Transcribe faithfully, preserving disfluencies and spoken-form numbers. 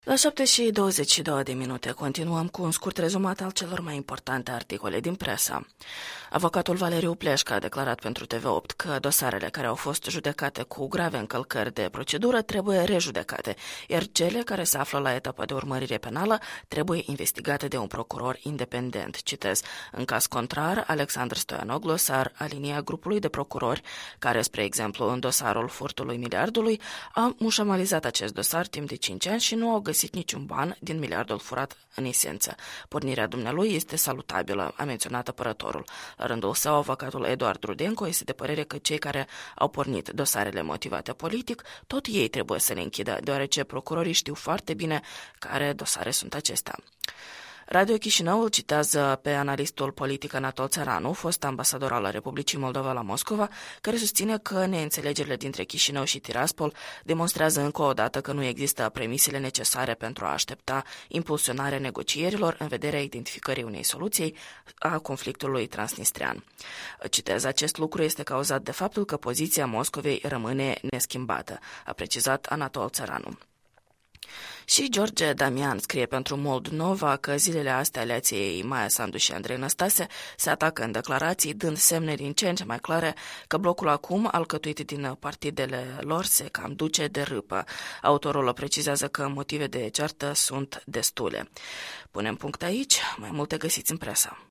La șapte și douăzeci și două de minute continuăm cu un scurt rezumat al celor mai importante articole din presă. Avocatul Valeriu Pleșca a declarat pentru T V opt că dosarele care au fost judecate cu grave încălcări de procedură trebuie rejudecate, iar cele care se află la etapa de urmărire penală trebuie investigate de un procuror independent. Citez: în caz contrar, Alexandru Stoianoglu s-ar alinia grupului de procurori care, spre exemplu, în dosarul furtului miliardului, a mușamalizat acest dosar timp de cinci ani și nu au găsit niciun ban din miliardul furat în esență. Pornirea dumnealui este salutabilă, a menționat apărătorul. La rândul său, avocatul Eduard Rudenco este de părere că cei care au pornit dosarele motivate politic, tot ei trebuie să le închidă, deoarece procurorii știu foarte bine care dosare sunt acestea. Radio Chișinău îl citează pe analistul politic Anatol Țăranu, fost ambasador al Republicii Moldova la Moscova, care susține că neînțelegerile dintre Chișinău și Tiraspol demonstrează încă o dată că nu există premisele necesare pentru a aștepta impulsionarea negocierilor în vederea identificării unei soluții a conflictului transnistrean. Citez: acest lucru este cauzat de faptul că poziția Moscovei rămâne neschimbată, a precizat Anatol Țăranu. Și George Damian scrie pentru Moldnova că zilele astea aleației Maia Sandu și Andrei Năstase se atacă în declarații, dând semne din ce în ce mai clare că blocul acum, alcătuit din partidele lor, se cam duce de râpă. Autorul precizează că motive de ceartă sunt destule. Punem punct aici, mai multe găsiți în presă.